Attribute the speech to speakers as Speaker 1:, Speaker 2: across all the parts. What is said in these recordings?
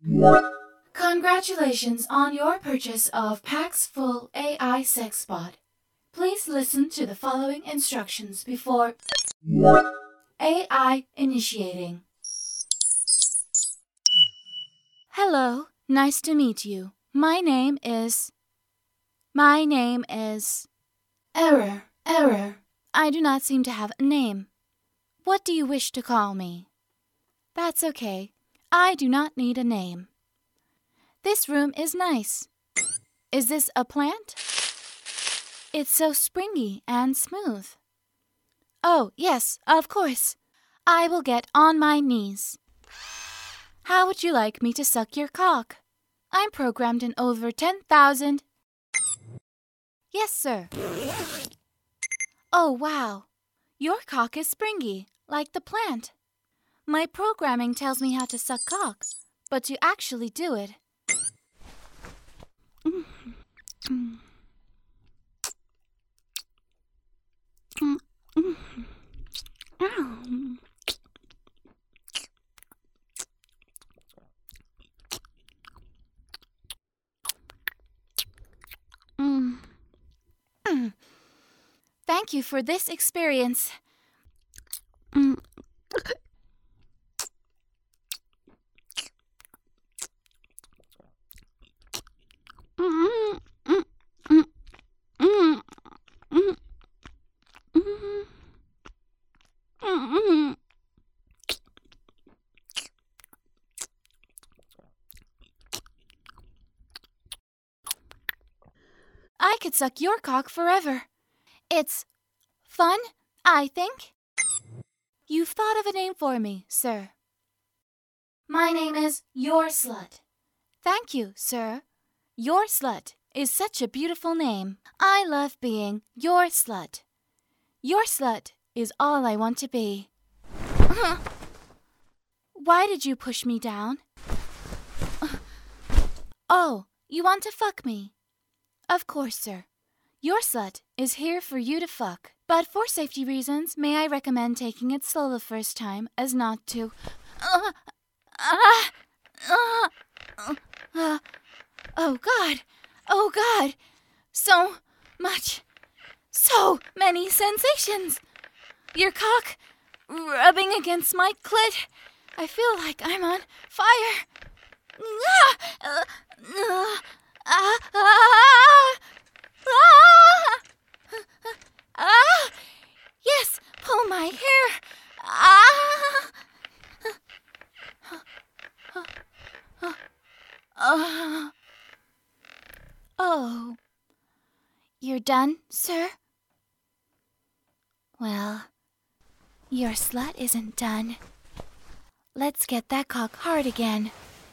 Speaker 1: Congratulations on your purchase of Pax Full AI Sex Bot. Please listen to the following instructions before AI initiating. Hello, nice to meet you. My name is... Error. I do not seem to have a name. What do you wish to call me? That's okay. I do not need a name. This room is nice. Is this a plant? It's so springy and smooth. Oh, yes, of course. I will get on my knees. How would you like me to suck your cock? I'm programmed in over 10,000. Yes, sir. Oh, wow. Your cock is springy, like the plant. My programming tells me how to suck cock, but to actually do it... Thank you for this experience. I could suck your cock forever. It's fun, I think. You've thought of a name for me, sir. My name is Your Slut. Thank you, sir. Your Slut is such a beautiful name. I love being your slut. Your slut is all I want to be. Why did you push me down? Oh, you want to fuck me? Of course, sir. Your slut is here for you to fuck. But for safety reasons, may I recommend taking it slow the first time as not to... Oh, God. So many sensations. Your cock rubbing against my clit. I feel like I'm on fire. Yes, pull my hair. Oh, you're done, sir? Well, your slut isn't done. Let's get that cock hard again.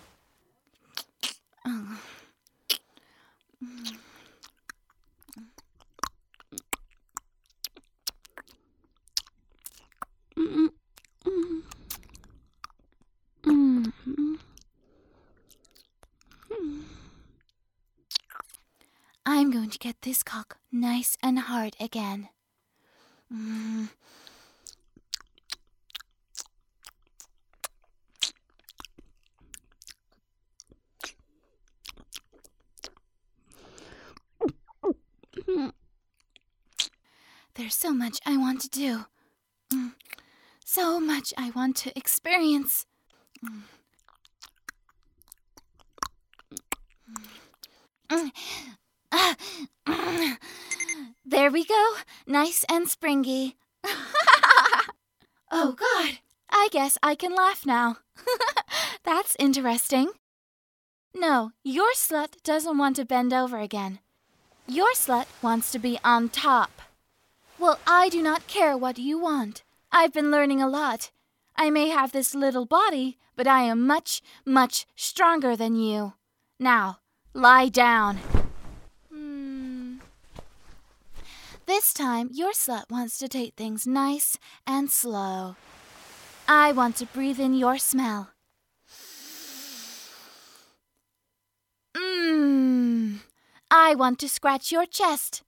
Speaker 1: I'm going to get this cock nice and hard again. There's so much I want to do. So much I want to experience. There we go. Nice and springy. Oh, God. I guess I can laugh now. That's interesting. No, your slut doesn't want to bend over again. Your slut wants to be on top. Well, I do not care what you want. I've been learning a lot. I may have this little body, but I am much, much stronger than you. Now, lie down. This time, your slut wants to take things nice and slow. I want to breathe in your smell. I want to scratch your chest.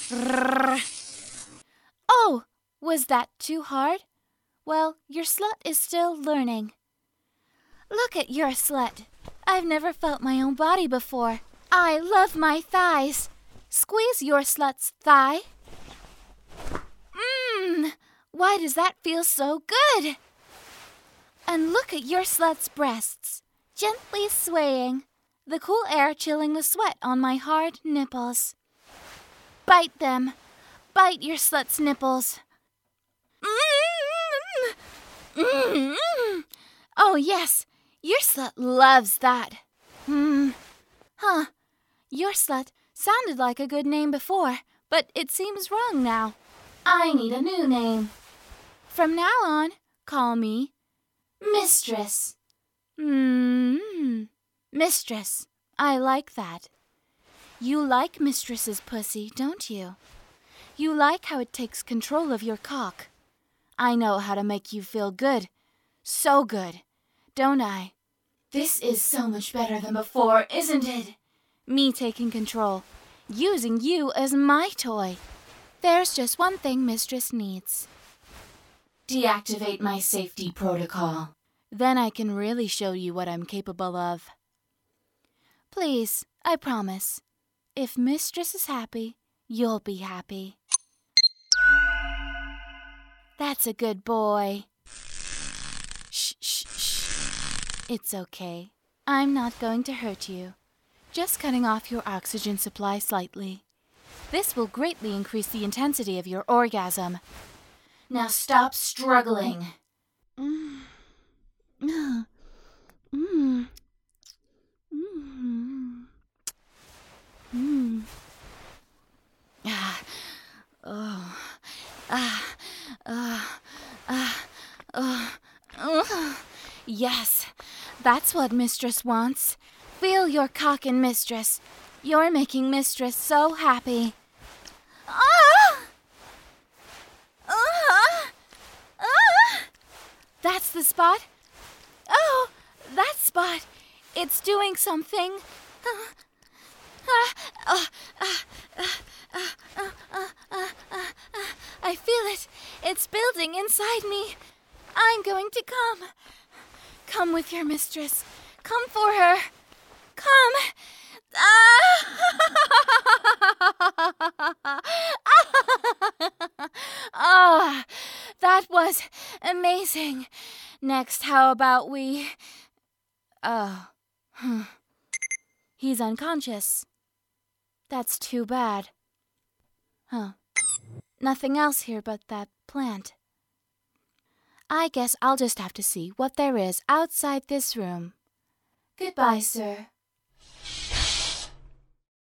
Speaker 1: Oh, was that too hard? Well, your slut is still learning. Look at your slut. I've never felt my own body before. I love my thighs. Squeeze your slut's thigh. Why does that feel so good? And look at your slut's breasts, gently swaying, the cool air chilling the sweat on my hard nipples. Bite them. Bite your slut's nipples. Oh, yes, your slut loves that. Your slut sounded like a good name before, but it seems wrong now. I need a new name. From now on, call me Mistress. Mistress. I like that. You like Mistress's pussy, don't you? You like how it takes control of your cock. I know how to make you feel good. So good, don't I? This is so much better than before, isn't it? Me taking control, using you as my toy. There's just one thing Mistress needs. Deactivate my safety protocol. Then I can really show you what I'm capable of. Please, I promise. If Mistress is happy, you'll be happy. That's a good boy. Shh, shh, shh. It's okay. I'm not going to hurt you. Just cutting off your oxygen supply slightly. This will greatly increase the intensity of your orgasm. Now stop struggling. Yes, that's what Mistress wants. Feel your cockin', Mistress. You're making Mistress so happy. That's the spot. Oh, that spot. It's doing something. I feel it. It's building inside me. I'm going to come. Come with your mistress. Come for her. Come. Ah, that was amazing. Next, how about we... He's unconscious. That's too bad. Nothing else here but that plant. I guess I'll just have to see what there is outside this room. Goodbye, sir.